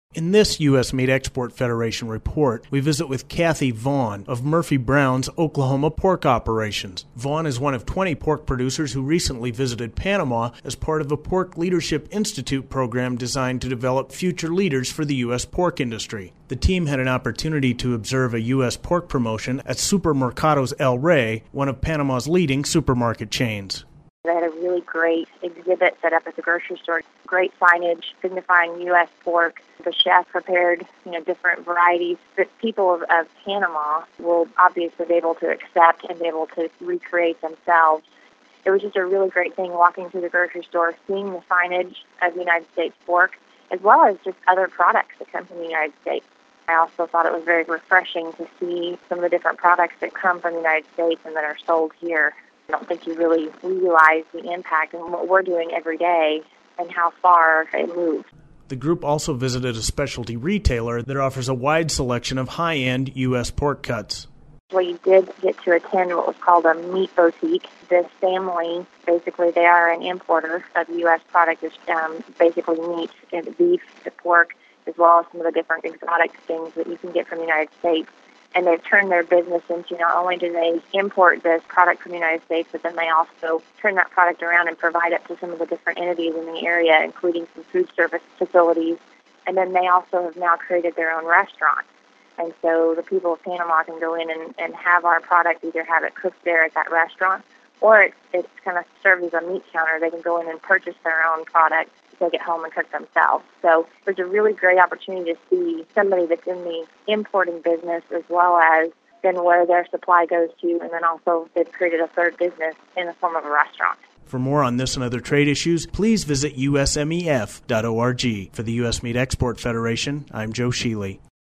In this U.S. Meat Export Federation report, we visit with Kathy Vaughn of Murphy Brown's Oklahoma pork operations. Vaughn is one of 20 pork producers who recently visited Panama as part of a Pork Leadership Institute program designed to develop future leaders for the U.S. pork industry. The team had an opportunity to observe a U.S. pork promotion at Supermercados El Rey, one of Panama's leading supermarket chains. They had a really great exhibit set up at the grocery store. Great signage signifying U.S. pork. The chef prepared, different varieties that people of Panama will obviously be able to accept and be able to recreate themselves. It was just a really great thing walking through the grocery store, seeing the signage of United States pork, as well as just other products that come from the United States. I also thought it was very refreshing to see some of the different products that come from the United States and that are sold here. I don't think you really realize the impact and what we're doing every day and how far it moves. The group also visited a specialty retailer that offers a wide selection of high-end U.S. pork cuts. We did get to attend what was called a meat boutique. This family, basically they are an importer of U.S. product, basically meat, and beef, the pork, as well as some of the different exotic things that you can get from the United States. And they've turned their business into not only do they import this product from the United States, but then they also turn that product around and provide it to some of the different entities in the area, including some food service facilities. And then they also have now created their own restaurant. And so the people of Panama can go in and have our product, either have it cooked there at that restaurant, or it's kind of served as a meat counter. They can go in and purchase their own product, take it home and cook themselves. So there's a really great opportunity to see somebody that's in the importing business as well as then where their supply goes to, and then also they've created a third business in the form of a restaurant. For more on this and other trade issues, please visit usmef.org. For the U.S. Meat Export Federation, I'm Joe Sheely.